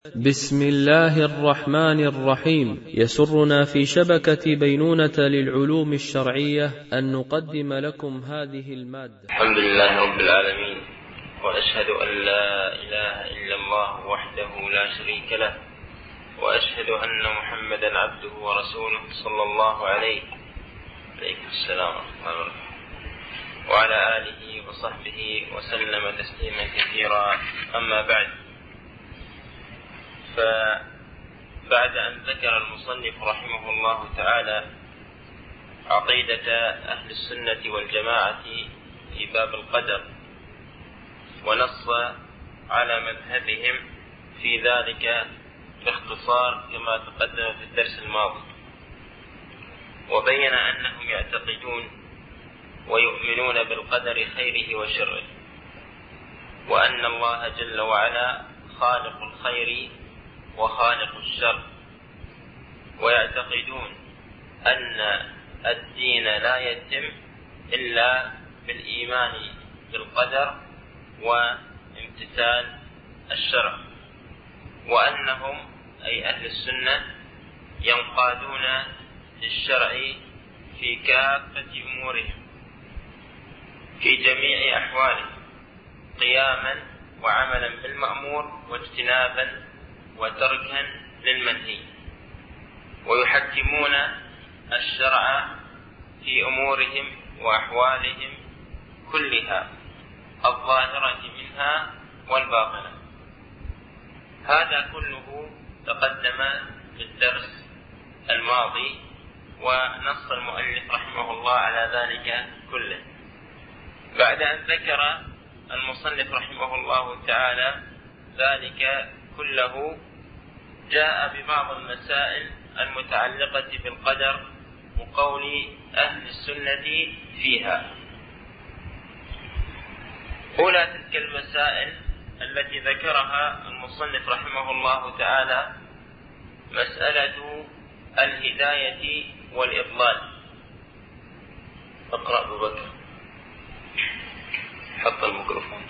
بسم الله الرحمن الرحيم. يسرنا في شبكة بينونة للعلوم الشرعية أن نقدم لكم هذه المادة. الحمد لله رب العالمين، وأشهد أن لا إله إلا الله وحده لا شريك له، وأشهد أن محمدا عبده ورسوله صلى الله عليه السلام وعلى آله وصحبه وسلم تسليما كثيرا. أما بعد، فبعد أن ذكر المصنف رحمه الله تعالى عقيدة أهل السنة والجماعة في باب القدر، ونص على مذهبهم في ذلك باختصار كما تقدم في الدرس الماضي، وبين أنهم يعتقدون ويؤمنون بالقدر خيره وشره، وأن الله جل وعلا خالق الخير وخالق الشر، ويعتقدون أن الدين لا يتم إلا بالإيمان بالقدر وامتثال الشرع، وأنهم أي أهل السنة ينقادون للشرع في كافة أمورهم في جميع أحوالهم، قياما وعملا بالمأمور واجتنابا وتركا للمنهي، ويحكمون الشرع في أمورهم وأحوالهم كلها، الظاهرة منها والباطنة. هذا كله تقدم في الدرس الماضي، ونص المؤلف رحمه الله على ذلك كله. بعد أن ذكر المصنف رحمه الله تعالى ذلك كله، جاء ببعض المسائل المتعلقة بالقدر وقول أهل السنة فيها. أولى تلك المسائل التي ذكرها المصنف رحمه الله تعالى مسألة الهداية والإضلال. اقرأ أبو بكر، حط الميكروفون.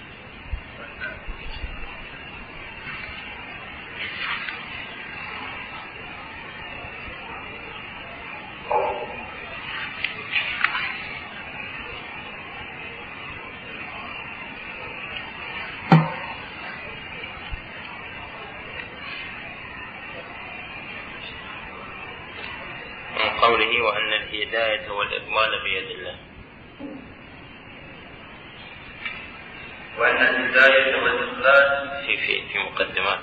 قوله وأن الهداية والإضلال بيد الله، وأن الهداية والإضلال في مقدمات.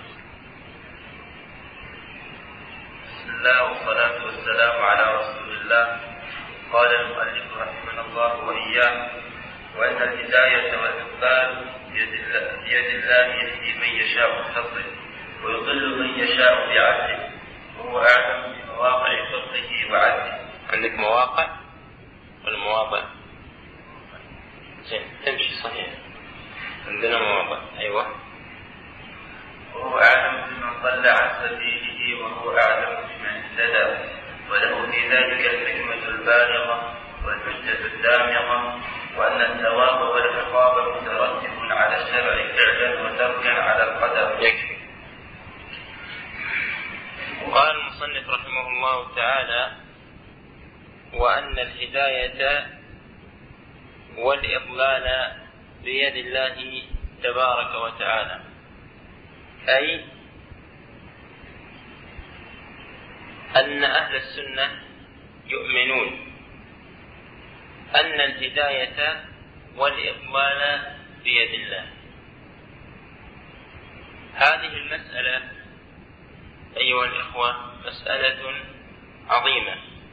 بسم الله والصلاة والسلام على رسول الله. قال المؤلف رحمه الله وإياه: وأن الهداية والإضلال بيد الله يهدي من يشاء بفضله ويضل من يشاء بعدله، وهو أعلم بمواقع فضله وعدله. عندك مواقع ولا مواضع؟ زين، تمشي صحيح، عندنا مواضع. أيوة. وهو أعلم بمن ضل عن سبيله، وهو أعلم بمن اهتدى، وله في ذلك الحكمة البالغة والحجة الدامغة، وأن الثواب والعقاب مترتب على الشرع فعلا وتركا على القدر. يكفي. قال المصنف رحمه الله تعالى: وأن الهداية والإضلال بيد الله تبارك وتعالى، أي أن أهل السنة يؤمنون أن الهداية والإضلال بيد الله. هذه المسألة أيها الإخوة مسألة عظيمة،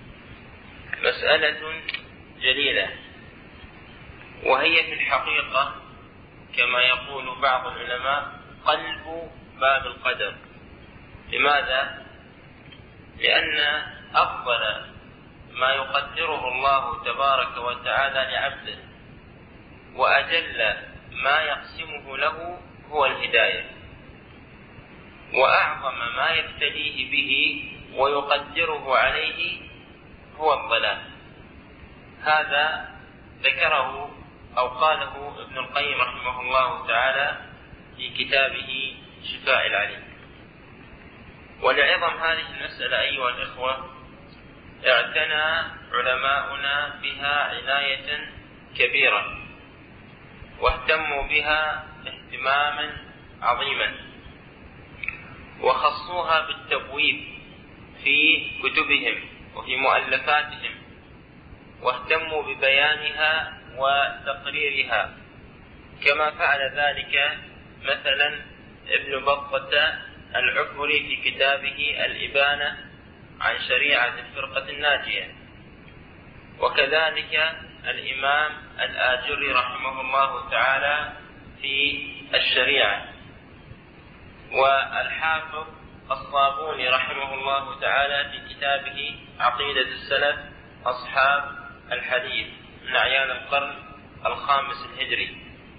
مسألة جليلة، وهي في الحقيقة كما يقول بعض العلماء قلب باب القدر. لماذا؟ لأن أفضل ما يقدره الله تبارك وتعالى لعبده وأجل ما يقسمه له هو الهداية، وأعظم ما يبتليه به ويقدره عليه هو الضلال. هذا ذكره أو قاله ابن القيم رحمه الله تعالى في كتابه شفاء العليل. ولعظم هذه المسألة أيها الإخوة اعتنى علماؤنا بها عناية كبيرة، واهتموا بها اهتماما عظيما، وخصوها بالتبويب في كتبهم وفي مؤلفاتهم، واهتموا ببيانها وتقريرها، كما فعل ذلك مثلا ابن بطة العكبري في كتابه الإبانة عن شريعة الفرقة الناجية، وكذلك الإمام الآجري رحمه الله تعالى في الشريعة، والحافظ الصابوني رحمه الله تعالى في كتابه عقيدة السلف أصحاب الحديث من أعيان القرن الخامس الهجري،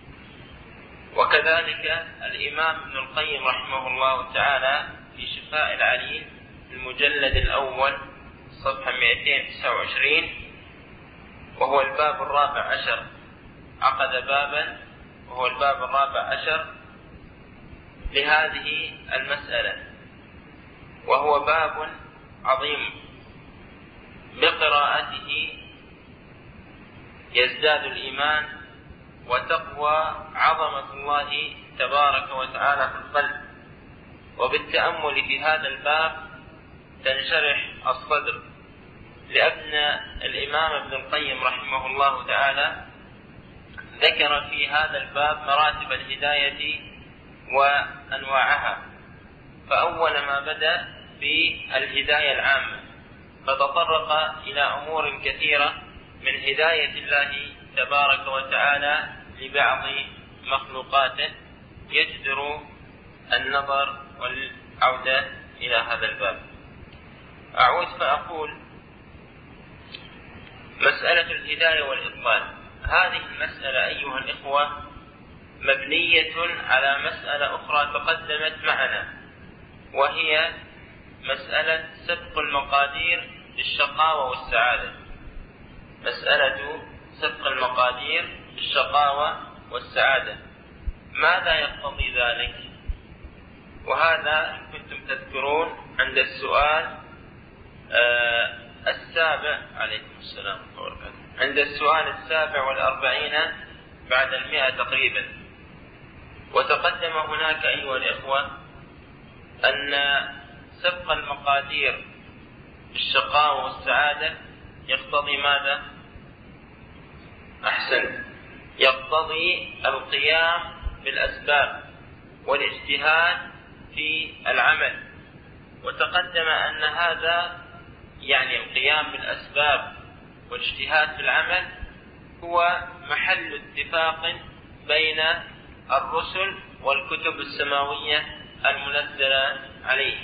وكذلك الإمام ابن القيم رحمه الله تعالى في شفاء العليل المجلد الأول صفحة 229، وهو الباب الرابع عشر، عقد بابا وهو الباب الرابع عشر لهذه المسألة، وهو باب عظيم بقراءته يزداد الإيمان وتقوى عظمة الله تبارك وتعالى في القلب، وبالتأمل في هذا الباب تنشرح الصدر، لأن الإمام ابن القيم رحمه الله تعالى ذكر في هذا الباب مراتب الهداية وأنواعها، فأول ما بدأ بالهداية العامة، فتطرق إلى أمور كثيرة من هداية الله تبارك وتعالى لبعض مخلوقاته، يجدر النظر والعودة إلى هذا الباب. أعود فأقول مسألة الهداية والإضلال، هذه المسألة أيها الإخوة مبنية على مسألة أخرى تقدمت معنا، وهي مسألة سبق المقادير للشقاوة والسعادة. مسألة سبق المقادير للشقاوة والسعادة، ماذا يقتضي ذلك؟ وهذا إن كنتم تذكرون عند السؤال السابع عليكم السلام وبركاته، عند السؤال 47 بعد 100 تقريبا، وتقدم هناك أيها الإخوة أن سبق المقادير بالشقاوة والسعادة يقتضي ماذا؟ أحسن، يقتضي القيام بالأسباب والاجتهاد في العمل، وتقدم أن هذا يعني القيام بالأسباب والاجتهاد في العمل هو محل اتفاق بين الرسل والكتب السماوية المنزلة عليه.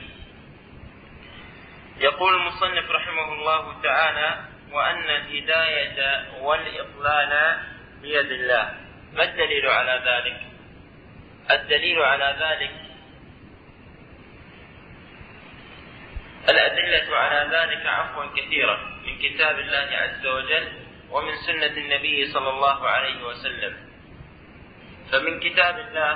يقول المصنف رحمه الله تعالى: وأن الهداية والإضلال بيد الله. ما الدليل على ذلك؟ الدليل على ذلك الأدلة على ذلك كثيرة من كتاب الله عز وجل ومن سنة النبي صلى الله عليه وسلم. فمن كتاب الله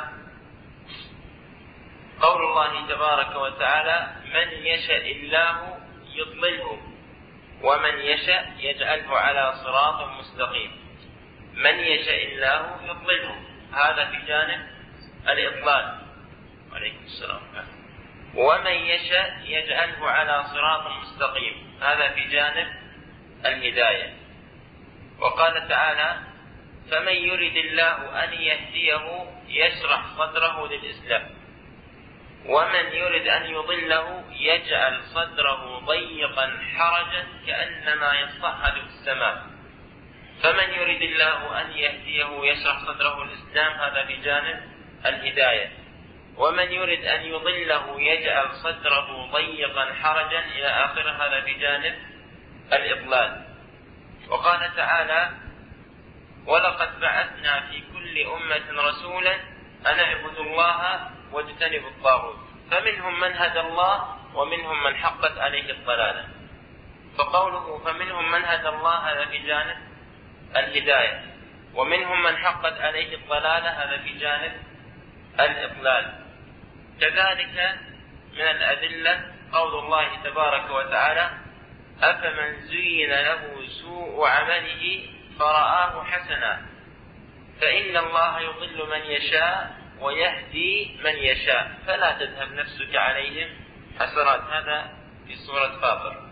قول الله تبارك وتعالى: من يشاء الله يضلله ومن يشاء يجعله على صراط مستقيم. من يشاء الله يضلله، هذا في جانب الإضلال، عليكم السلام. ومن يشاء يجعله على صراط مستقيم، هذا في جانب الهداية. وقال تعالى: فمن يرد الله أن يهديه يشرح صدره للإسلام ومن يرد أن يضله يجعل صدره ضيقا حرجا كأنما يصعد في السماء. فمن يرد الله أن يهديه يشرح صدره للإسلام، هذا في جانب الهداية. ومن يرد أن يضله يجعل صدره ضيقا حرجا إلى آخر، هذا في جانب الإضلال. وقال تعالى: ولقد بعثنا في كل أمة رسولا أن اعبدوا الله واجتنبوا الطاغوت فمنهم من هدى الله ومنهم من حقت عليه الضلالة. فقوله فمنهم من هدى الله هذا في جانب الهداية، ومنهم من حقت عليه الضلالة هذا في جانب الإضلال. كذلك من الأدلة قول الله تبارك وتعالى: أفمن زين له سوء عمله فرآه حسنا فإن الله يضل من يشاء ويهدي من يشاء فلا تذهب نفسك عليهم حسرات. هذا في سورة فاطر.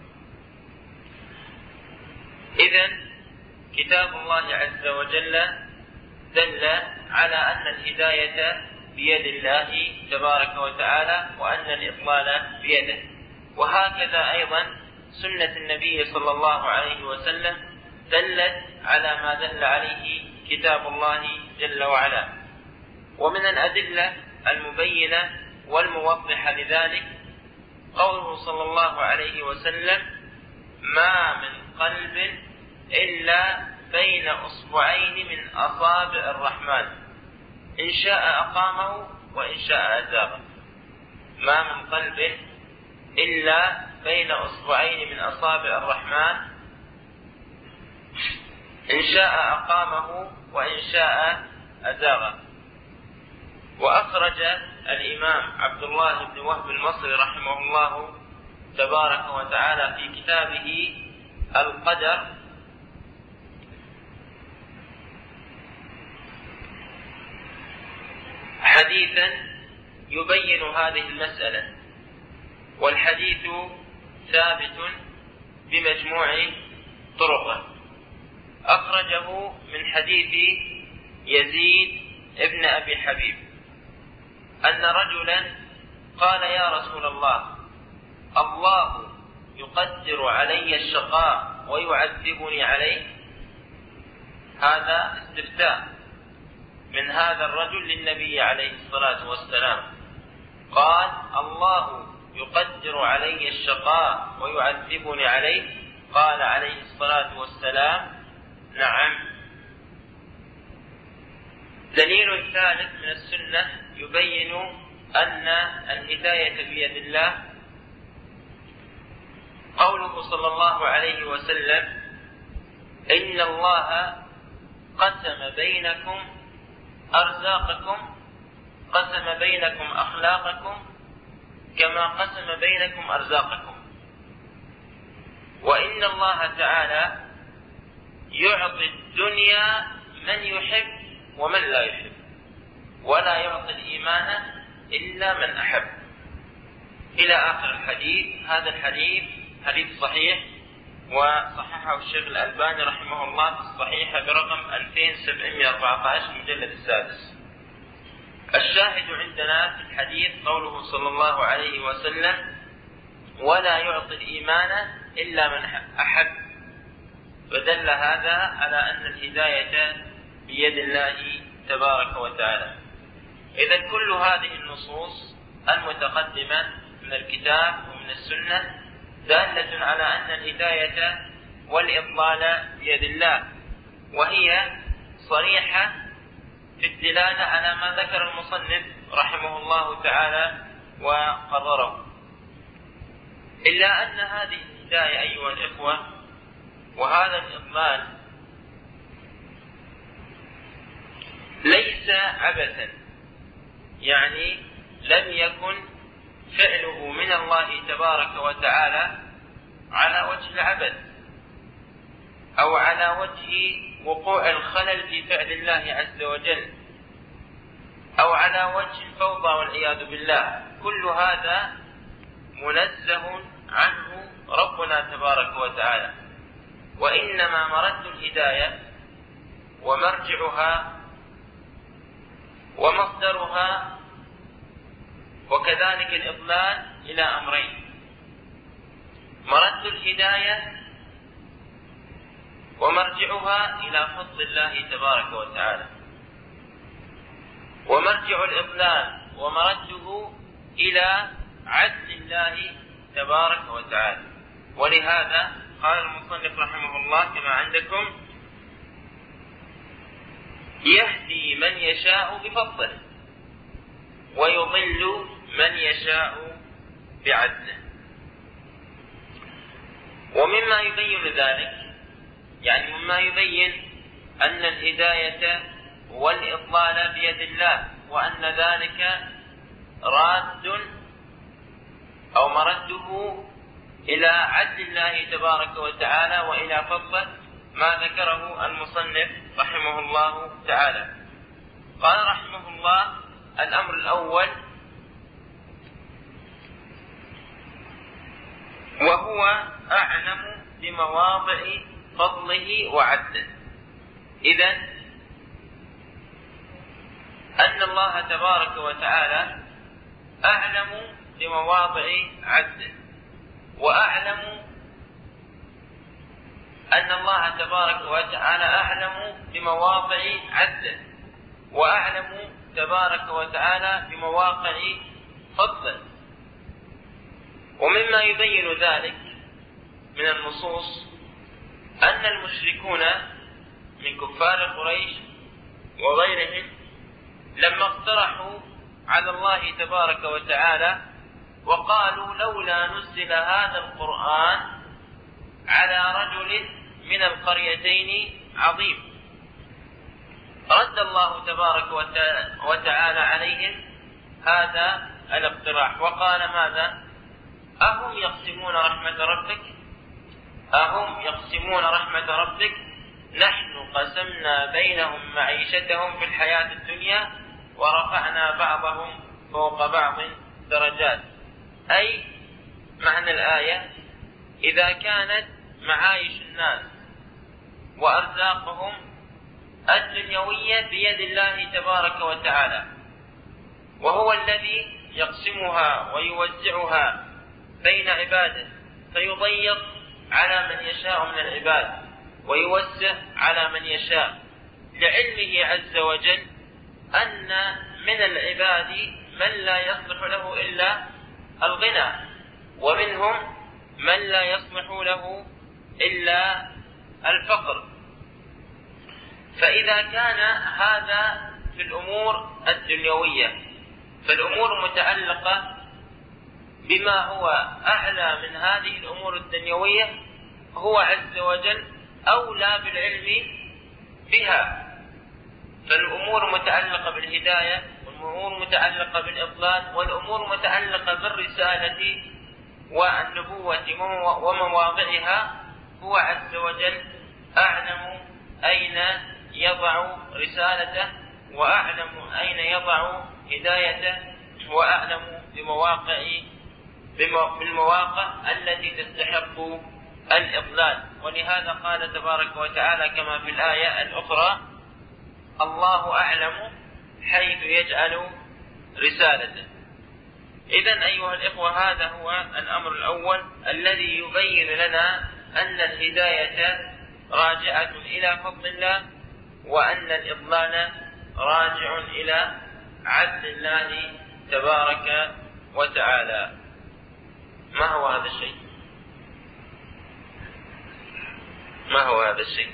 إذن كتاب الله عز وجل دل على أن الهداية بيد الله تبارك وتعالى وأن الإضلال بيده، وهكذا أيضا سنة النبي صلى الله عليه وسلم دلت على ما دل عليه كتاب الله جل وعلا. ومن الأدلة المبينة والموضحة لذلك قوله صلى الله عليه وسلم: ما من قلب إلا بين أصبعين من أصابع الرحمن إن شاء أقامه وإن شاء أزاغه. ما من قلب إلا بين أصبعين من أصابع الرحمن إن شاء أقامه وإن شاء أزاغه. وأخرج الإمام عبد الله بن وهب المصري رحمه الله تبارك وتعالى في كتابه القدر حديثا يبين هذه المسألة، والحديث ثابت بمجموع طرقه. أخرجه من حديث يزيد ابن أبي حبيب أن رجلا قال: يا رسول الله، الله يقدر علي الشقاء ويعذبني عليه؟ هذا استفتاء من هذا الرجل للنبي عليه الصلاة والسلام. قال: الله يقدر علي الشقاء ويعذبني عليه؟ قال عليه الصلاة والسلام: نعم. دليل ثالث من السنة يبين أن الهداية بيد الله قوله صلى الله عليه وسلم: إن الله قسم بينكم أرزاقكم، قسم بينكم أخلاقكم كما قسم بينكم أرزاقكم. وإن الله تعالى يعطي الدنيا من يحب ومن لا يحب، ولا يعطي الإيمان إلا من أحب، إلى آخر الحديث. هذا الحديث حديث صحيح، وصححه الشيخ الألباني رحمه الله في الصحيحة برقم 2714 المجلد السادس. الشاهد عندنا في الحديث قوله صلى الله عليه وسلم: ولا يعطي الإيمان إلا من أحب، فدل هذا على أن الهداية بيد الله تبارك وتعالى. إذن كل هذه النصوص المتقدمة من الكتاب ومن السنة دالة على أن الهداية والإضلال بيد الله، وهي صريحة في الدلالة على ما ذكر المصنف رحمه الله تعالى وقرره. إلا أن هذه الهداية أيها الإخوة وهذا الإضلال ليس عبثا، يعني لم يكن فعله من الله تبارك وتعالى على وجه العبث أو على وجه وقوع الخلل في فعل الله عز وجل أو على وجه الفوضى والعياذ بالله. كل هذا منزه عنه ربنا تبارك وتعالى، وإنما مرد الهداية ومرجعها ومصدرها وكذلك الإضلال إلى أمرين: مرد الهداية ومرجعها إلى فضل الله تبارك وتعالى، ومرجع الإضلال ومرده إلى عدل الله تبارك وتعالى. ولهذا قال المصنف رحمه الله كما عندكم: يهدي من يشاء بفضله ويضل من يشاء بعدله. ومما يبين ذلك، يعني مما يبين أن الهداية والإضلال بيد الله، وأن ذلك راد أو مرده إلى عدل الله تبارك وتعالى وإلى فضله ما ذكره المصنف رحمه الله تعالى. قال رحمه الله: الأمر الأول وهو أعلم بمواضع فضله وعدله. إذن أن الله تبارك وتعالى أعلم بمواضع عدله، وأعلم أن الله تبارك وتعالى أعلم بمواضع عدله، وأعلم تبارك وتعالى بمواقع فضله. ومما يبين ذلك من النصوص أن المشركون من كفار قريش وغيرهم لما اقترحوا على الله تبارك وتعالى وقالوا: لولا نزل هذا القرآن على رجل من القريتين عظيم، رد الله تبارك وتعالى عليهم هذا الاقتراح وقال: ماذا؟ أهم يقسمون رحمة ربك؟ أهم يقسمون رحمة ربك؟ نحن قسمنا بينهم معيشتهم في الحياة الدنيا ورفعنا بعضهم فوق بعض درجات. أي معنى الآية: إذا كانت معايش الناس وأرزاقهم الدنيوية بيد الله تبارك وتعالى، وهو الذي يقسمها ويوزعها بين عباده، فيضيق على من يشاء من العباد ويوسع على من يشاء، لعلمه عز وجل أن من العباد من لا يصلح له إلا الغنى، ومنهم من لا يصلح له إلا الفقر. فإذا كان هذا في الأمور الدنيوية، فالأمور متعلقة بما هو أعلى من هذه الأمور الدنيوية هو عز وجل أولى بالعلم بها. فالأمور متعلقة بالهداية، والأمور متعلقة بالإضلال، والأمور متعلقة بالرسالة والنبوة ومواضعها، هو عز وجل أعلم أين يضع رسالته، وأعلم أين يضع هدايته، وأعلم بالمواقع التي تستحق الإضلال. ولهذا قال تبارك وتعالى كما في الآية الأخرى: الله أعلم حيث يجعل رسالته. إذن أيها الإخوة، هذا هو الأمر الأول الذي يبين لنا أن الهداية راجعة إلى فضل الله، وأن الإضلال راجع إلى عدل الله تبارك وتعالى. ما هو هذا الشيء؟ ما هو هذا الشيء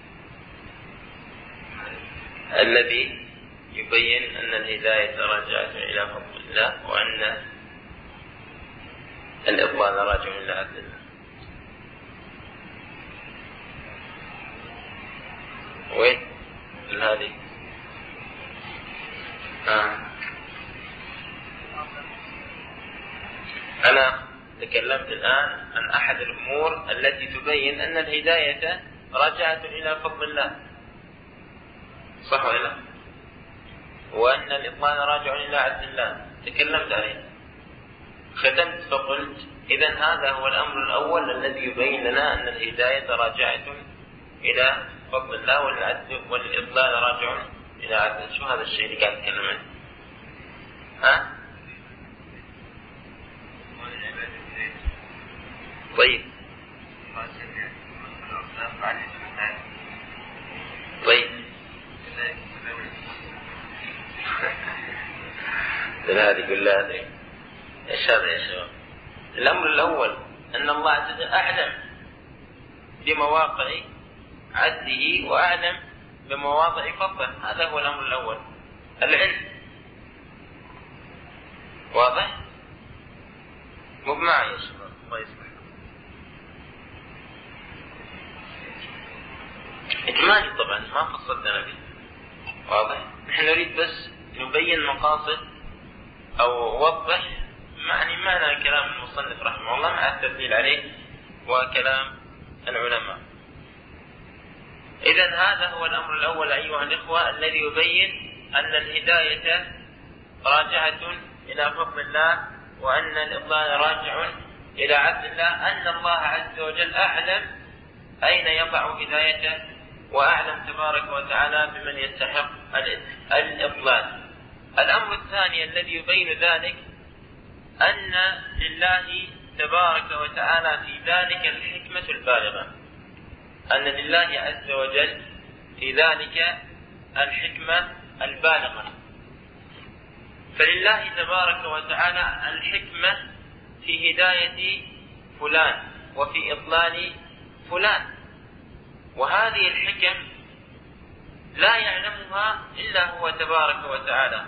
الذي يبين أن الهداية راجعة إلى فضل الله، وأن الإضلال راجع إلى عدل الله؟ وين هذه؟ أنا تكلمت الآن عن أحد الأمور التي تبين أن الهداية راجعة إلى فضل الله، صح ولا لا؟ وأن الإضلال راجع إلى عدل الله، تكلمت عليه، ختمت فقلت: إذن هذا هو الأمر الأول الذي يبين لنا أن الهداية راجعة إلى فضل الله، والإضلال راجع إلى عدل. شو هذا الشيء اللي قاعد أتكلم عنه؟ طيب هذه كلها ايش هذا يا شباب؟ الأمر الأول أن الله عز وجل أعلم بمواقع عدله وأعلم بمواضع فضله، هذا هو الأمر الأول، العلم. واضح؟ مو معي يا شباب؟ الله يسمح. إجمالي طبعا ما فصلنا به، واضح؟ نحن نريد بس نبين مقاصد أو وضح معنى كلام المصنف رحمه الله مع التدليل عليه وكلام العلماء. إذن هذا هو الأمر الأول أيها الإخوة الذي يبين أن الهداية راجعة إلى فضل الله، وأن الإضلال راجع إلى عدل الله، أن الله عز وجل أعلم أين يضع هدايته، وأعلم تبارك وتعالى بمن يستحق الإضلال. الأمر الثاني الذي يبين ذلك أن لله تبارك وتعالى في ذلك الحكمة البالغة، أن لله عز وجل في ذلك الحكمة البالغة. فلله تبارك وتعالى الحكمة في هداية فلان وفي إضلال فلان، وهذه الحكم لا يعلمها إلا هو تبارك وتعالى،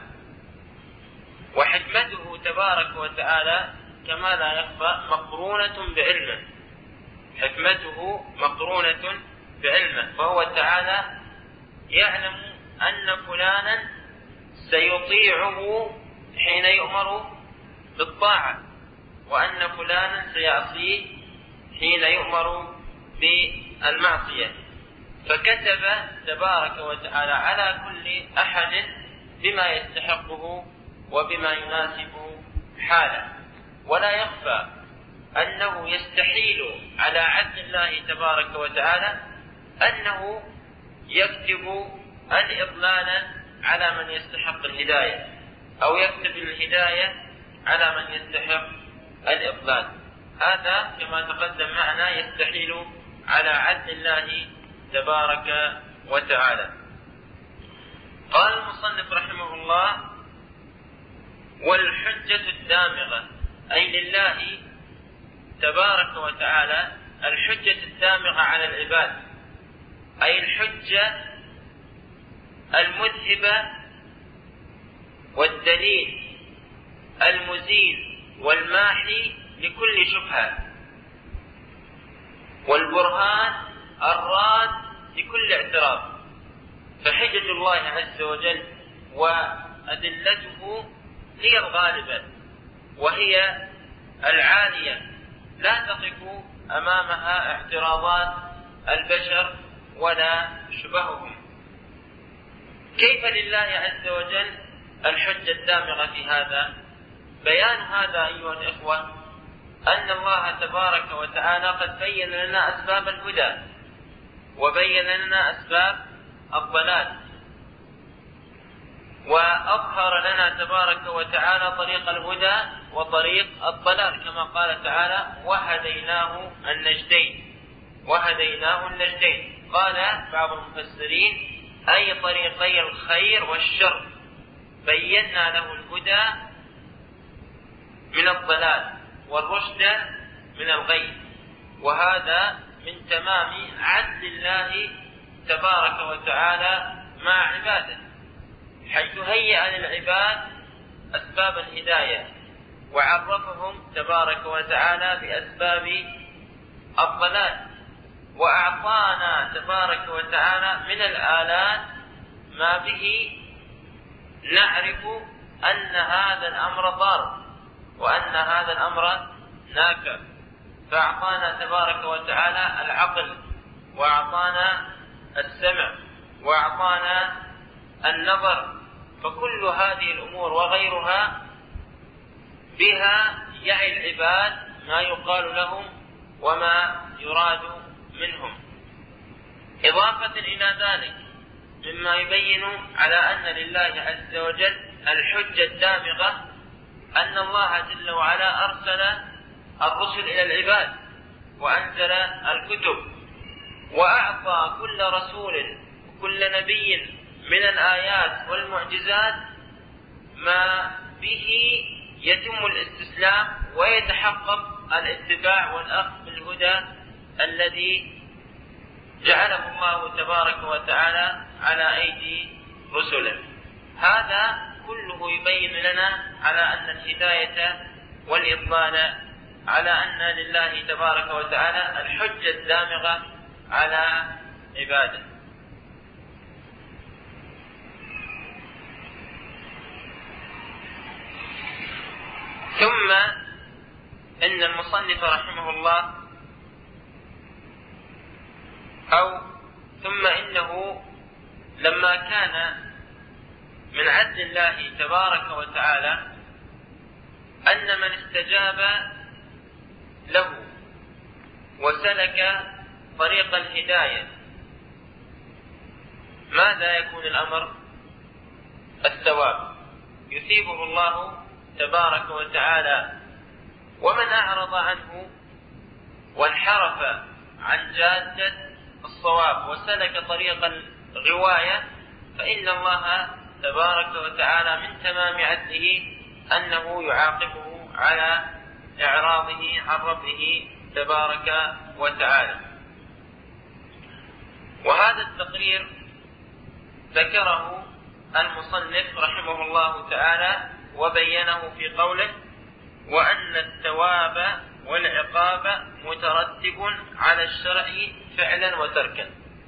وحكمته تبارك وتعالى كما لا يخفى مقرونة بعلمه، حكمته مقرونة بعلمه، فهو تعالى يعلم أن فلانا سيطيعه حين يؤمر بالطاعة، وأن فلانا سيعصيه حين يؤمر بالمعصية، فكتب تبارك وتعالى على كل أحد بما يستحقه وبما يناسب حاله. ولا يخفى أنه يستحيل على عدل الله تبارك وتعالى أنه يكتب الإضلال على من يستحق الهداية، أو يكتب الهداية على من يستحق الإضلال. هذا كما تقدم معنا يستحيل على عدل الله تبارك وتعالى. قال المصنف رحمه الله: والحجة الدامغة، أي لله تبارك وتعالى الحجة الدامغة على العباد، أي الحجة المذهبة والدليل المزيل والماحي لكل شبهة، والبرهان الراد لكل اعتراض. فحجة الله عز وجل وأدلته هي الغالبة وهي العالية، لا تقف أمامها اعتراضات البشر ولا شبههم. كيف لله عز وجل الحجة الدامغة في هذا؟ بيان هذا أيها الإخوة أن الله تبارك وتعالى قد بين لنا أسباب الهدى، وبين لنا أسباب الضلال، وأظهر لنا تبارك وتعالى طريق الهدى وطريق الضلال، كما قال تعالى: وهديناه النجدين، وهديناه النجدين. قال بعض المفسرين: أي طريقي الخير والشر، بينا له الهدى من الضلال والرشد من الغي. وهذا من تمام عدل الله تبارك وتعالى مع عباده، حيث هيأ للعباد أسباب الهداية، وعرفهم تبارك وتعالى بأسباب الضلال، وأعطانا تبارك وتعالى من الآلات ما به نعرف أن هذا الأمر ضار وأن هذا الأمر نافع. فأعطانا تبارك وتعالى العقل، وأعطانا السمع، وأعطانا النظر. فكل هذه الأمور وغيرها بها يعي العباد ما يقال لهم وما يراد منهم. إضافة إلى ذلك مما يبين على أن لله عز وجل الحجة الدامغة أن الله جل وعلا أرسل الرسل إلى العباد، وأنزل الكتب، وأعطى كل رسول وكل نبي من الآيات والمعجزات ما به يتم الاستسلام ويتحقق الاتباع والأخذ بالهدى الذي جعله الله تبارك وتعالى على أيدي رسله. هذا كله يبين لنا على أن الهداية والإضلال، على أن لله تبارك وتعالى الحجة الدامغة على عباده. ثم ثم إن المصنف رحمه الله ثم إنه لما كان من عدل الله تبارك وتعالى أن من استجاب له وسلك طريق الهداية ماذا يكون الأمر؟ الثواب يثيبه الله تبارك وتعالى. ومن أعرض عنه وانحرف عن جادة الصواب وسلك طريق الغواية فإن الله تبارك وتعالى من تمام عدله أنه يعاقبه على إعراضه عن ربه تبارك وتعالى. وهذا التقرير ذكره المصنف رحمه الله تعالى وبينه في قوله: وأن الثواب والعقاب مترتب على الشرع فعلا وتركا.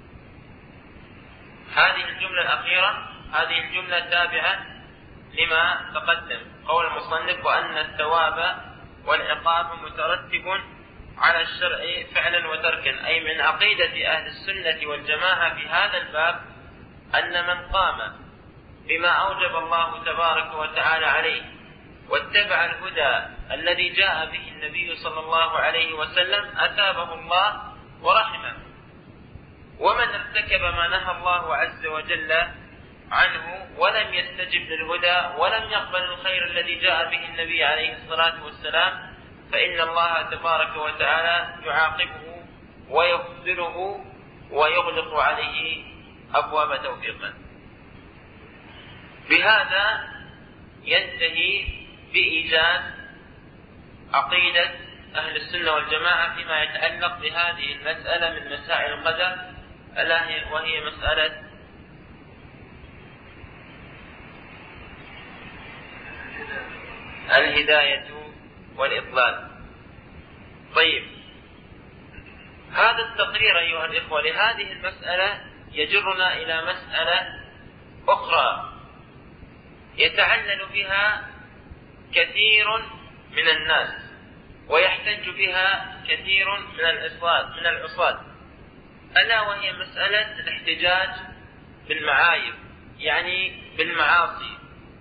هذه الجملة الأخيرة هذه الجملة تابعة لما تقدم، قول المصنف: وأن الثواب والعقاب مترتب على الشرع فعلا وتركا، أي من عقيدة أهل السنة والجماعة في هذا الباب أن من قام بما أوجب الله تبارك وتعالى عليه واتبع الهدى الذي جاء به النبي صلى الله عليه وسلم أثابه الله ورحمه، ومن ارتكب ما نهى الله عز وجل عنه ولم يستجب للهدى ولم يقبل الخير الذي جاء به النبي عليه الصلاة والسلام فإن الله تبارك وتعالى يعاقبه ويخذله ويغلق عليه أبواب توفيقه. بهذا ينتهي بإيجاد عقيدة أهل السنة والجماعة فيما يتعلق بهذه المسألة من مسائل القدر، وهي مسألة الهداية والإضلال. طيب، هذا التقرير أيها الإخوة لهذه المسألة يجرنا إلى مسألة أخرى يتعلل بها كثير من الناس ويحتج بها كثير من العصاة، ألا وهي مسألة الاحتجاج بالمعايب، يعني بالمعاصي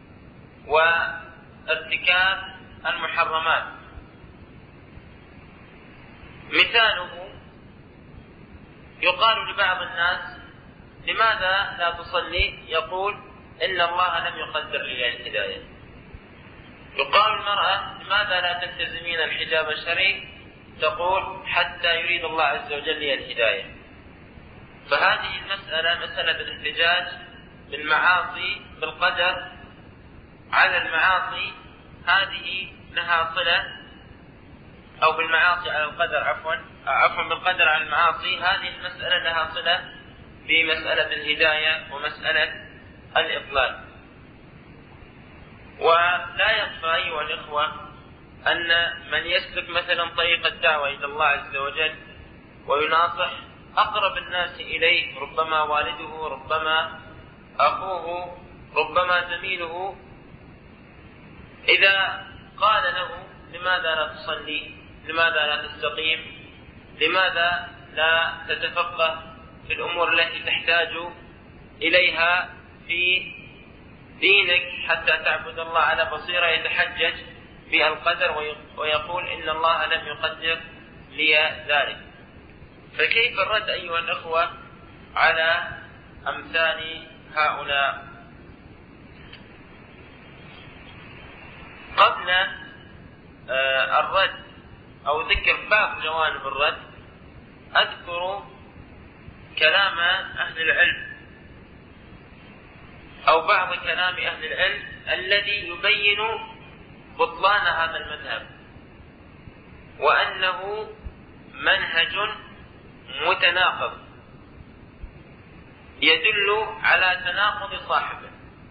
وارتكاب المحرمات. مثاله يقال لبعض الناس: لماذا لا تصلي؟ يقول: إن الله لم يقدر لي الهداية. يقال المرأة: لماذا لا تلتزمين الحجاب الشرعي؟ تقول: حتى يريد الله عز وجل لي الهداية. فهذه المسألة مسألة الاحتجاج بالمعاصي بالقدر على المعاصي، هذه لها صلة، أو بالمعاصي على القدر عفوا بالقدر على المعاصي، هذه المسألة لها صلة بمسألة الهداية ومسألة الإضلال. ولا يخفى أيها الإخوة أن من يسلك مثلا طريق الدعوة إلى الله عز وجل ويناصح أقرب الناس إليه، ربما والده، ربما أخوه، ربما زميله، إذا قال له: لماذا لا تصلي؟ لماذا لا تستقيم؟ لماذا لا تتفقه في الأمور التي تحتاج إليها في دينك حتى تعبد الله على بصيرة؟ يتحجج بالقدر ويقول: إن الله لم يقدر لي ذلك. فكيف الرد أيها الأخوة على أمثال هؤلاء؟ قبل الرد أو ذكر بعض جوانب الرد أذكر كلام أهل العلم أو بعض كلام أهل العلم الذي يبين بطلان هذا المذهب، وأنه منهج متناقض يدل على تناقض صاحبه،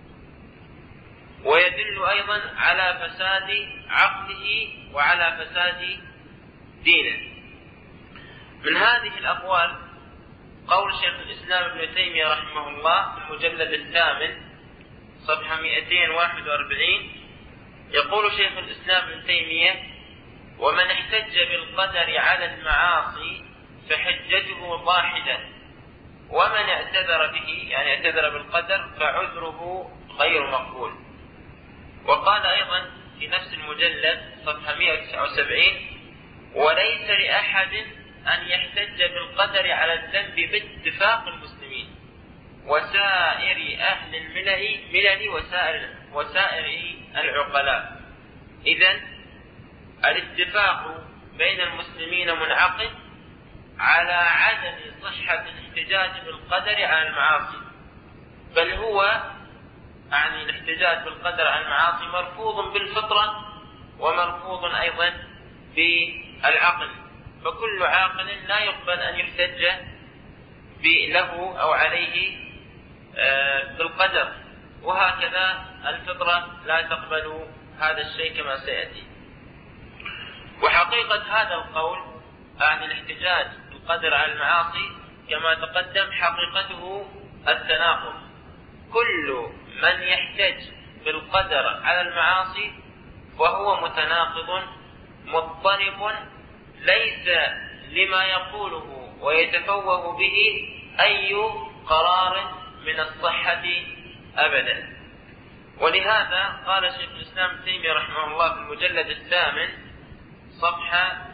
ويدل أيضا على فساد عقله وعلى فساد دينه. من هذه الأقوال قول شيخ الإسلام ابن تيمية رحمه الله في المجلد 8 صفحة 241: يقول شيخ الإسلام ابن تيمية: ومن احتج بالقدر على المعاصي فحجته واحدة، ومن اعتذر به يعني اعتذر بالقدر فعذره غير مقبول. وقال أيضا في نفس المجلد صفحة 179: وليس لأحد أن يحتج بالقدر على الذنب باتفاق المسلمين وسائر أهل الملل وسائر العقلاء. إذن الاتفاق بين المسلمين منعقد على عدم صحة الاحتجاج بالقدر على المعاصي، بل هو يعني الاحتجاج بالقدر على المعاصي مرفوض بالفطرة ومرفوض أيضا بالعقل، فكل عاقل لا يقبل أن يحتج له أو عليه بالقدر، وهكذا الفطرة لا تقبل هذا الشيء كما سيأتي. وحقيقة هذا القول عن الاحتجاج بالقدر على المعاصي كما تقدم حقيقته التناقض. كل من يحتج بالقدر على المعاصي فهو متناقض مضطرب، ليس لما يقوله ويتفوه به أي قرار من الصحة أبدا. ولهذا قال شيخ الإسلام ابن تيمية رحمه الله في المجلد 8 صفحة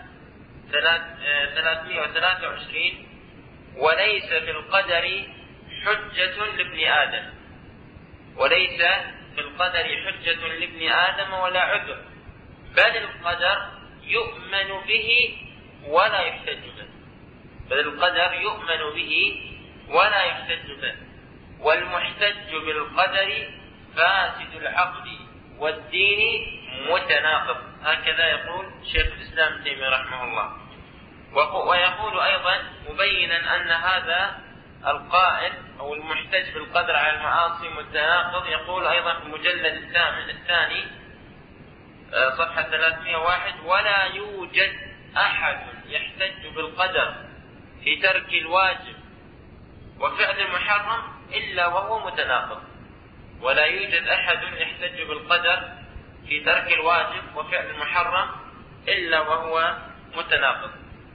323: وليس في القدر حجة لابن آدم، وليس في القدر حجة لابن آدم ولا عذر، بل القدر يؤمن به ولا يحتج به، بل القدر يؤمن به ولا يحتج به، والمحتج بالقدر فاسد العقل والدين متناقض. هكذا يقول شيخ الإسلام ابن تيمية رحمه الله. ويقول أيضا مبينا أن هذا القائل أو المحتج بالقدر على المعاصي متناقض، يقول أيضا في المجلد الثاني صفحة 301: ولا يوجد أحد يحتج بالقدر في ترك الواجب وفعل المحرم إلا وهو متناقض. ولا يوجد أحد يحتج بالقدر في ترك الواجب وفعل المحرم إلا وهو متناقض.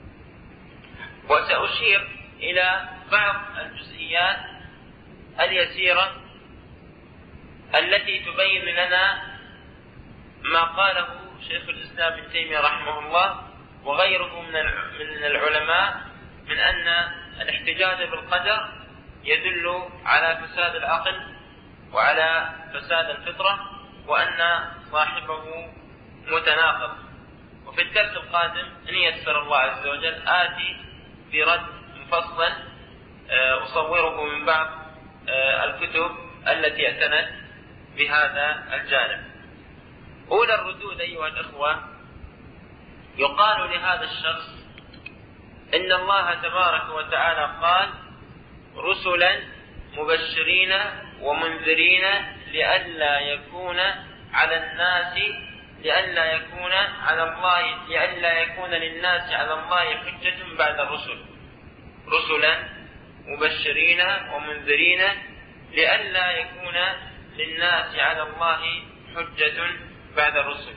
وسأشير إلى بعض الجزئيات اليسيرة التي تبين لنا ما قاله شيخ الإسلام ابن تيمية رحمه الله وغيره من العلماء من أن الاحتجاج بالقدر يدل على فساد العقل وعلى فساد الفطرة، وأن صاحبه متناقض. وفي الدرس القادم إن يسر الله عز وجل آتي برد مفصل أصوره من بعض الكتب التي اعتنت بهذا الجانب. أولى الردود أيها الأخوة: يقال لهذا الشخص إن الله تبارك وتعالى قال: رسلا مبشرين ومنذرين لئلا يكون للناس على الله حجة بعد الرسل. رسلا مبشرين ومنذرين لئلا يكون للناس على الله حجة بعد الرسل.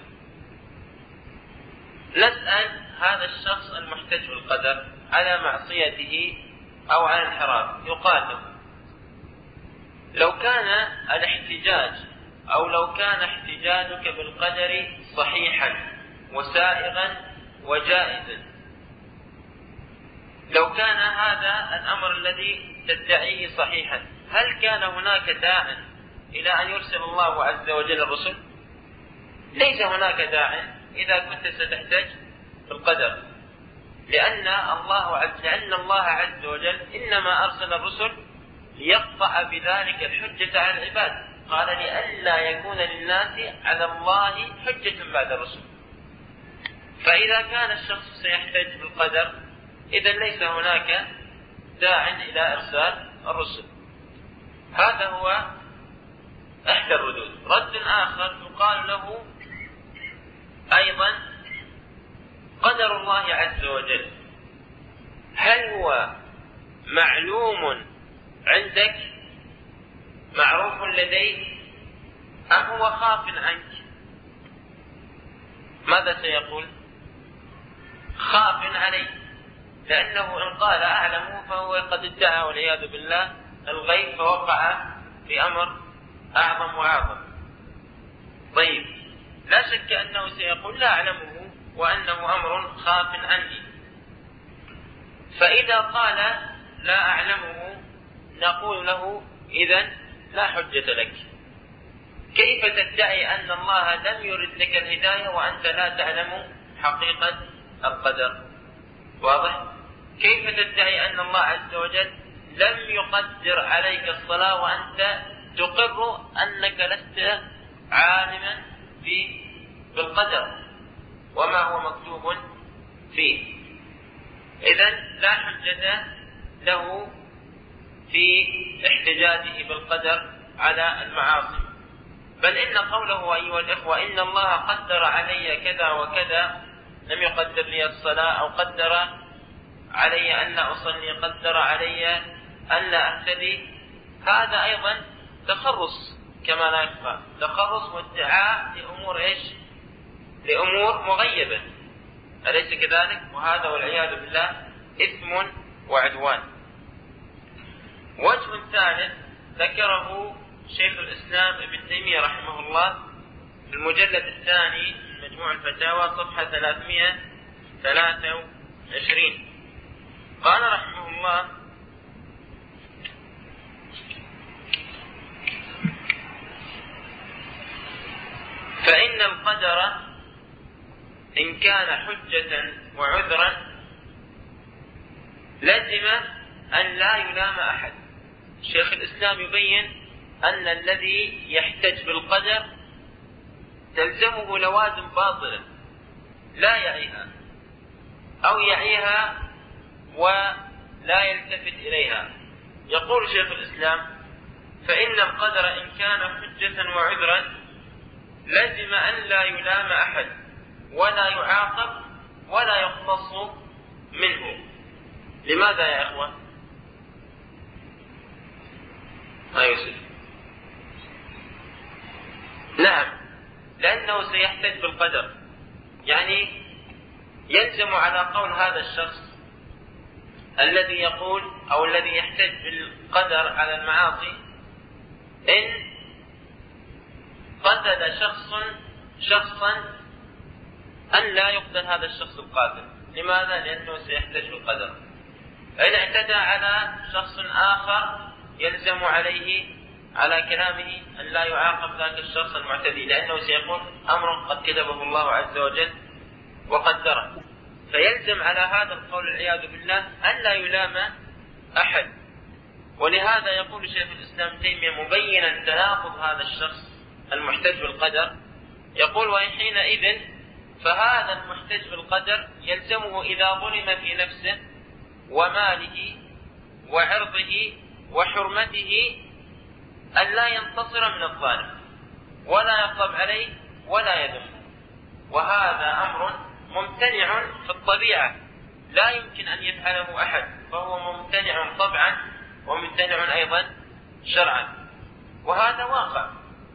نسأل هذا الشخص المحتج بالقدر على معصيته أو على الانحراف، يقال له: لو كان الاحتجاج أو لو كان احتجاجك بالقدر صحيحا وسائغا وجائزا، لو كان هذا الأمر الذي تدعيه صحيحا، هل كان هناك داع إلى أن يرسل الله عز وجل الرسل؟ ليس هناك داع إذا كنت ستحتج بالقدر، لأن الله عز وجل إنما أرسل الرسل ليقطع بذلك الحجة على العباد. قال: لئلا يكون للناس على الله حجة بعد الرسل. فإذا كان الشخص سيحتج بالقدر إذا ليس هناك داع إلى إرسال الرسل. هذا هو إحدى الردود. رد آخر يقال له أيضا: قدر الله عز وجل هل هو معلوم عندك معروف لديك أم هو خاف عنك؟ ماذا سيقول؟ خاف عليه، لأنه إن قال أعلم فهو قد ادعى والعياذ بالله الغيب، فوقع في أمر أعظم وأعظم. طيب، لا شك أنه سيقول لا أعلمه وأنه أمر خاف عني. فإذا قال لا أعلمه نقول له إذن لا حجة لك. كيف تدعي أن الله لم يرد لك الهداية وأنت لا تعلم حقيقة القدر؟ واضح؟ كيف تدعي أن الله عز وجل لم يقدر عليك الصلاة وأنت تقر أنك لست عالما بالقدر وما هو مكتوب فيه؟ إذن لا حجة له في احتجاجه بالقدر على المعاصي. بل إن قوله أيها الإخوة إن الله قدر علي كذا وكذا، لم يقدر لي الصلاة، أو قدر علي أن لا أصلي، قدر علي أن لا أهتدي، هذا أيضا تخرص كما لا يخفى، تخرص وادعاء لأمور إيش؟ لأمور مغيبة، أليس كذلك؟ وهذا والعياذ بالله إثم وعدوان. وجه ثالث ذكره شيخ الإسلام ابن تيمية رحمه الله في المجلد الثاني مجموع الفتاوى صفحة 323، قال رحمه الله: فإن القدر إن كان حجة وعذرا لزم أن لا يلام أحد. شيخ الإسلام يبين أن الذي يحتج بالقدر تلزمه لوازم باطلة لا يعيها، أو يعيها ولا يلتفت إليها. يقول شيخ الإسلام: فإن القدر إن كان حجة وعذرا لزم أن لا يلام أحد ولا يعاقب ولا يختص منه. لماذا يا إخوة؟ ما يوسف؟ نعم، لأنه سيحتج بالقدر، يعني يلزم على قول هذا الشخص الذي يقول أو الذي يحتج بالقدر على المعاصي إن قتل شخصا أن لا يقتل هذا الشخص القاتل. لماذا؟ لأنه سيحتج بالقدر. فإن اعتدى على شخص آخر يلزم عليه على كلامه أن لا يعاقب ذاك الشخص المعتدي، لأنه سيقول أمر قد كتبه الله عز وجل وقدره. فيلزم على هذا القول العياذ بالله أن لا يلام أحد. ولهذا يقول شيخ الإسلام تيمية مبينا تناقض هذا الشخص المحتج بالقدر، يقول: وحينئذ فهذا المحتج بالقدر يلزمه إذا ظلم في نفسه وماله وعرضه وحرمته أن لا ينتصر من الظالم ولا يغضب عليه ولا يذمه. وهذا أمر ممتنع في الطبيعة لا يمكن أن يفعله أحد، فهو ممتنع طبعا وممتنع أيضا شرعا، وهذا واقع.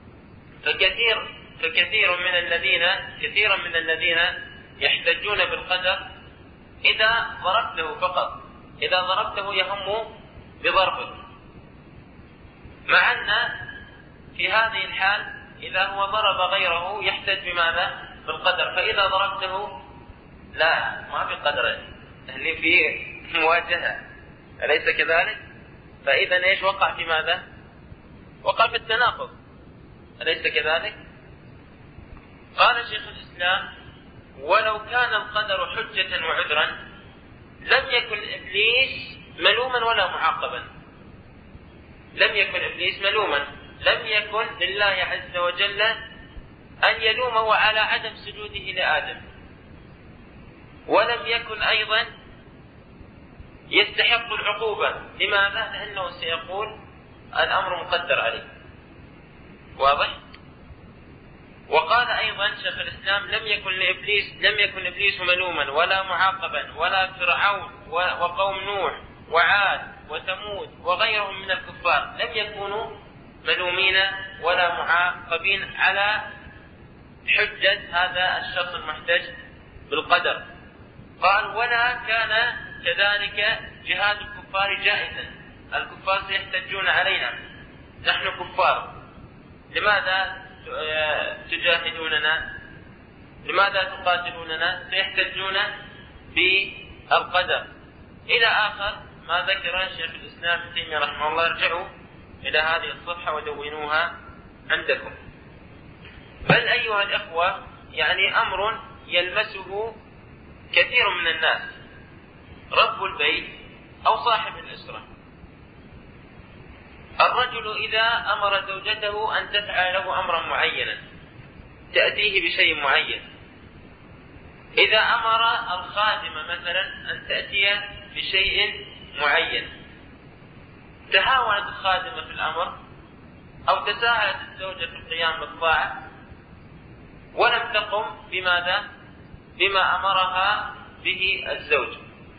فكثير من الذين يحتجون بالقدر إذا ضربته فقط، إذا ضربته يهم بضربك، مع أن في هذه الحال إذا هو ضرب غيره يحتج بماذا؟ بالقدر. فإذا ضربته لا، ما في قدر، اللي فيه مواجهة، أليس كذلك؟ فإذا إيش وقع في ماذا؟ وقع في التناقض، أليس كذلك؟ قال شيخ الإسلام: ولو كان القدر حجة وعذرا لم يكن إبليس ملوما ولا معاقبا. لم يكن إبليس ملوما، لم يكن لله عز وجل أن يلومه على عدم سجوده لآدم، ولم يكن أيضا يستحق العقوبة. لماذا؟ لأنه سيقول الأمر مقدر عليه. واضح؟ وقال أيضا شيخ الإسلام: لم يكن إبليس ملوما ولا معاقبا ولا فرعون وقوم نوح وعاد وثمود وغيرهم من الكفار لم يكونوا ملومين ولا معاقبين على حجة هذا الشخص المحتج بالقدر. قال ولا كان كذلك جهاد الكفار جائزا، الكفار سيحتجون علينا، نحن كفار، لماذا تجاهدوننا؟ لماذا تقاتلوننا؟ سيحتجون بالقدر، إلى آخر ما ذكر شيخ الإسلام ابن تيمية رحمه الله. ارجعوا إلى هذه الصفحة ودونوها عندكم. بل أيها الأخوة يعني أمر يلمسه كثير من الناس، رب البيت أو صاحب الأسرة. الرجل إذا أمر زوجته أن تفعل له أمرا معينا تأتيه بشيء معين، إذا أمر الخادمة مثلا أن تأتي بشيء معين، تهاونت الخادمة في الأمر أو تساهلت الزوجة في القيام بالطاعة ولم تقم بما أمرها به الزوج،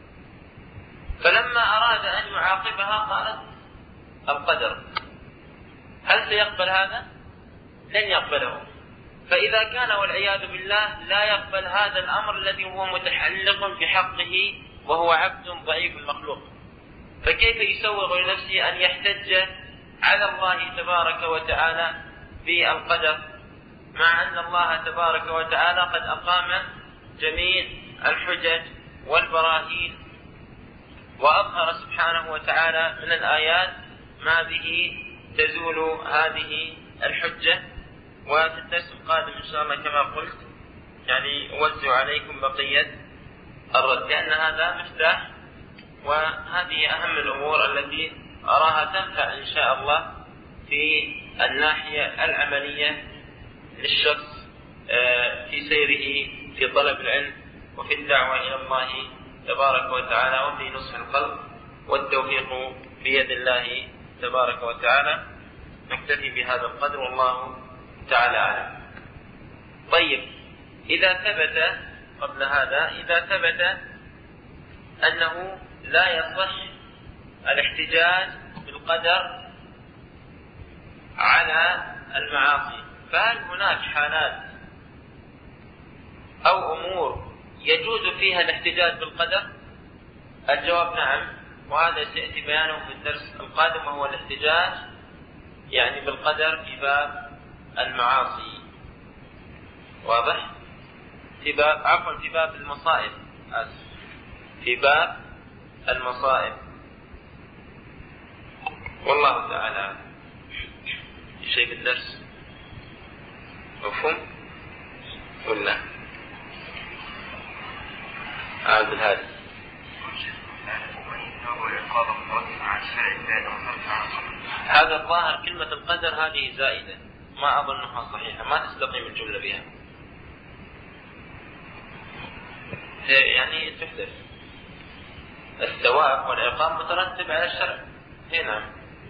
فلما أراد أن يعاقبها قالت القدر. هل سيقبل هذا؟ لن يقبله. فإذا كان والعياذ بالله لا يقبل هذا الأمر الذي هو متحلق بحقه وهو عبد ضعيف المخلوق، فكيف يسوغ لنفسه أن يحتج على الله تبارك وتعالى بالقدر، مع أن الله تبارك وتعالى قد أقام جميع الحجج والبراهين وأظهر سبحانه وتعالى من الآيات ما به تزول هذه الحجة. وفي الدرس القادم إن شاء الله كما قلت يعني أوزع عليكم بقية الرد، لأن هذا مفتاح، وهذه أهم الأمور التي أراها تنفع إن شاء الله في الناحية العملية للشخص في سيره في طلب العلم وفي الدعوة إلى الله تبارك وتعالى وفي نصح القلب، والتوفيق بيد الله تبارك وتعالى. نكتفي بهذا القدر والله تعالى أعلم. طيب، إذا ثبت قبل هذا، إذا ثبت أنه لا يصح الاحتجاج بالقدر على المعاصي، فهل هناك حالات أو أمور يجوز فيها الاحتجاج بالقدر؟ الجواب نعم، وهذا سيأتي بيانه في الدرس القادم، وهو الاحتجاج يعني بالقدر في باب المعاصي. واضح؟ في باب المصائب، في باب المصائب، والله تعالى. شيء في الدرس مفهوم ولا عبد الهادي؟ هذا الظاهر كلمة القدر هذه زائدة، ما أظنها صحيحة، ما تستقيم الجملة بها، يعني تحدث. الثواب والعقاب مترتب على الشرع. نعم،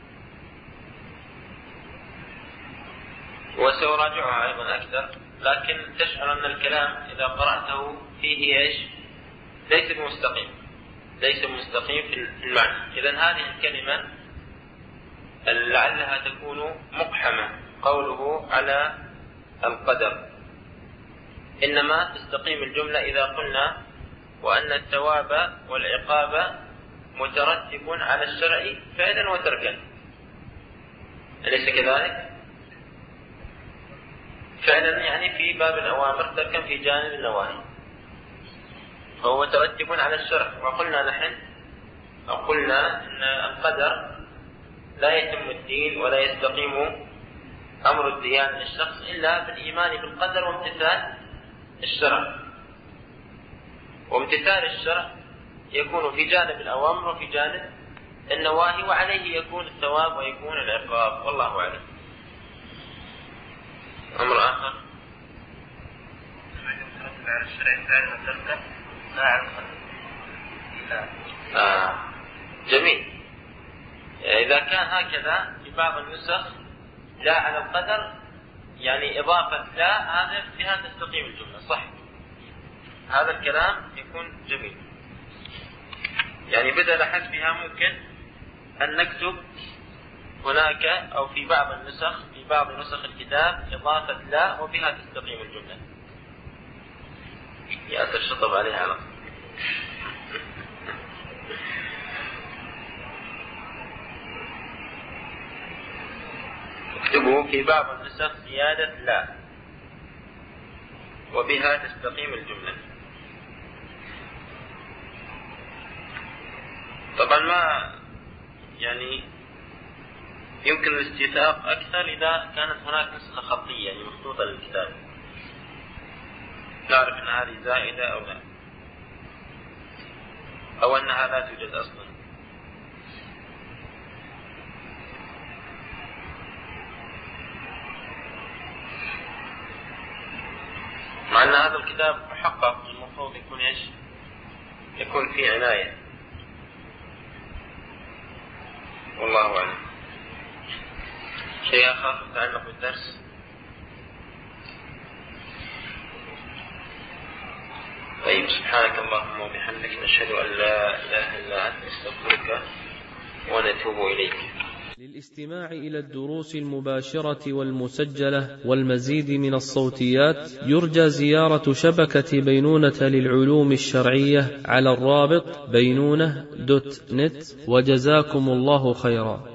وسأراجعها أيضا أكثر، لكن تشعر أن الكلام إذا قرأته فيه إيش؟ ليس مستقيم في المعنى. إذن هذه الكلمة لعلها تكون مقحمة، قوله على القدر، إنما تستقيم الجملة إذا قلنا وأن الثواب والعقاب مترتب على الشرع فعلا وتركا، أليس كذلك؟ فعلا يعني في باب الأوامر، تركا في جانب النواهي، فهو مترتب على الشرع. وقلنا أن القدر لا يتم الدين ولا يستقيم أمر الديانة للشخص إلا بالإيمان بالقدر وامتثال الشرع، وامتثال الشرع يكون في جانب الأوامر وفي جانب النواهي، وعليه يكون الثواب ويكون العقاب، والله أعلم. أمر آخر على الشرع فعلا وتركه لا على القدر. جميل. إذا كان هكذا في بعض النسخ لا على القدر، يعني إضافة لا، هذا بها تستقيم الجملة، صح؟ هذا الكلام يكون جميل. يعني بدل حذفها ممكن أن نكتب هناك أو في بعض النسخ في في بعض نسخ الكتاب إضافة لا وبها تستقيم الجملة، يأثر شطب عليها على طول. اكتبوا في بعض النسخ زيادة لا وبها تستقيم الجملة. طبعا ما يعني يمكن الاستيثاق أكثر إذا كانت هناك نسخة خطية يعني مخطوطة للكتاب، نعرف أن هذه زائدة أو لا، أو أنها لا توجد أصلا. مع أن هذا الكتاب محقق المفروض يكون إيش؟ يكون فيه عناية، والله أعلم. شيء آخر يتعلق بالدرس؟ طيب، سبحانك اللهم وبحمدك نشهد أن لا إله إلا أنت نستغفرك ونتوب إليك. للاستماع إلى الدروس المباشرة والمسجلة والمزيد من الصوتيات يرجى زيارة شبكة بينونة للعلوم الشرعية على الرابط بينونة.net، وجزاكم الله خيرا.